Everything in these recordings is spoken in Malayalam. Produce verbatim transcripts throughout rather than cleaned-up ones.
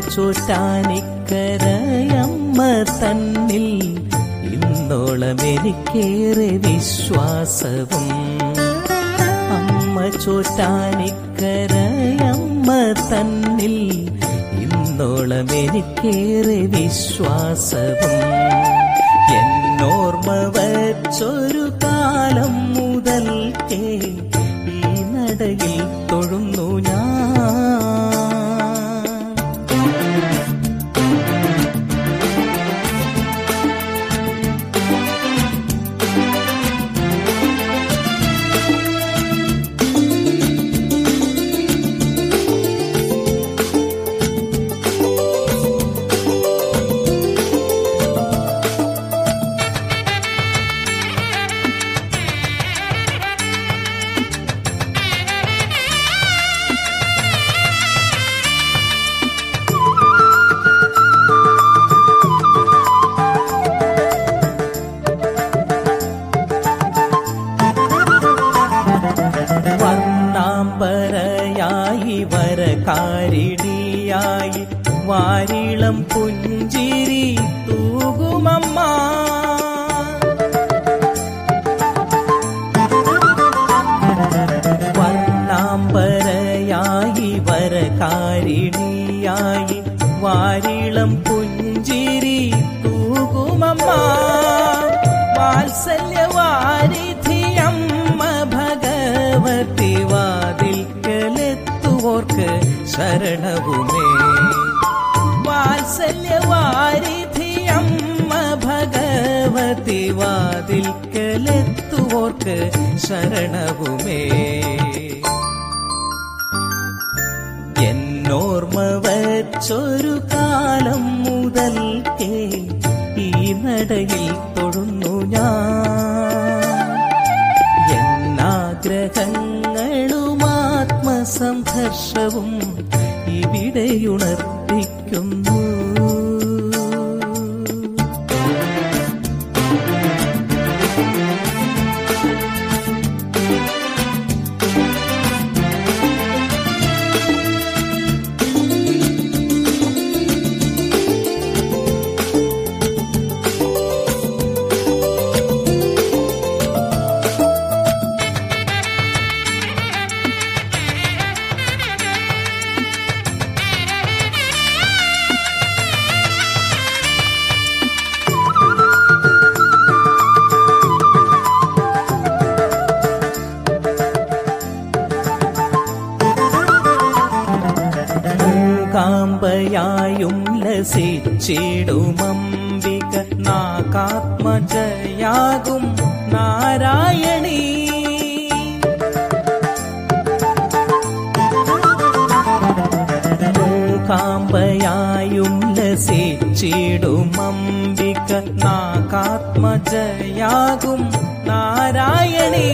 ചോറ്റാനിക്കരയമ്മ തന്നിൽ ഇന്നോളം എനിക്കേറെ വിശ്വാസവും. അമ്മ ചോറ്റാനിക്കരയമ്മ തന്നിൽ ഇന്നോളം എനിക്കേറെ വിശ്വാസവും. എന്നോർമ്മ വച്ചൊരു കാലം മുതൽക്കേ ഈ നടയിൽ തൊഴുന്നു ഞാൻ. വർണ്ണാംബരയായി വരകാരിണിയായി വാരിളം പുഞ്ചിരി തൂകുമമ്മ. വർണ്ണാംബരയായി വരകാരിണിയായി വാരിളം പുഞ്ചിരി തൂകുമമ്മ. വാത്സല്യവാരിധിയമ്മ ഭഗവതി വാതിൽക്കലെത്തുവോർക്ക് ശരണവുമേ. വാത്സല്യവാരിധിയമ്മ ഭഗവതി വാതിൽക്കലെത്തുവോർക്ക് ശരണവുമേ. എന്നോർമ്മ വച്ചൊരു കാലം മുതൽക്കേ ഈ നടയിൽ തൊഴുന്നു ഞാൻ. എന്നാഗ്രഹങ്ങളും ആത്മസംഘർഷവും ഇവിടെയുണർത്തിക്കുന്നു. കാമ്പയായും ലസിച്ചിടുമംബിക നാകാത്മജയാകും നാരായണീ. കാമ്പയായും ലസിച്ചിടുമംബിക നാകാത്മജയാകും നാരായണീ.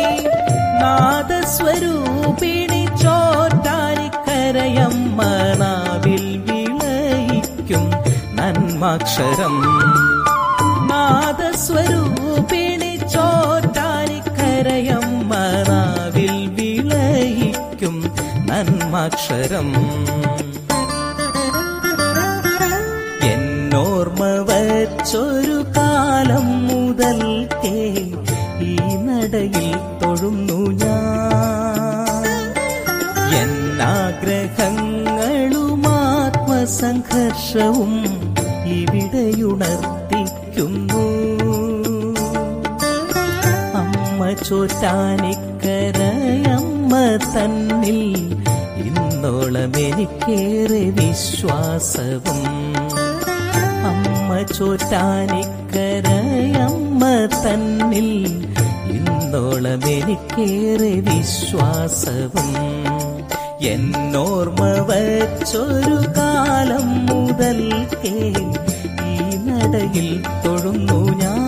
നാദസ്വരൂപിണി ചോറ്റാനിക്കരയമ്മ നാവിൽ വിളയിക്കും നന്മാക്ഷരം. നാദസ്വരൂപിണി ചോറ്റാനിക്കരയമ്മ നാവിൽ വിളയിക്കും നന്മാക്ഷരം. എന്നോർമ്മ വച്ചൊരു കാലം മുതൽക്കേ ഈ നടയിൽ തൊഴുന്നു ഞാൻ. എന്നാഗ്രഹങ്ങളും ആത്മസംഘർഷവും ഇവിടെയുണർത്തിക്കുന്നു. അമ്മ ചോറ്റാനിക്കരയമ്മ തന്നിൽ ഇന്നോളം എനിക്കേറെ വിശ്വാസവും. അമ്മ ചോറ്റാനിക്കരയമ്മ തന്നിൽ ഇന്നോളം എനിക്കേറെ വിശ്വാസവും. എന്നോർമ്മ വച്ചൊരു കാലം മുതൽക്കേ ഈ നടയിൽ തൊഴുന്നു ഞാൻ.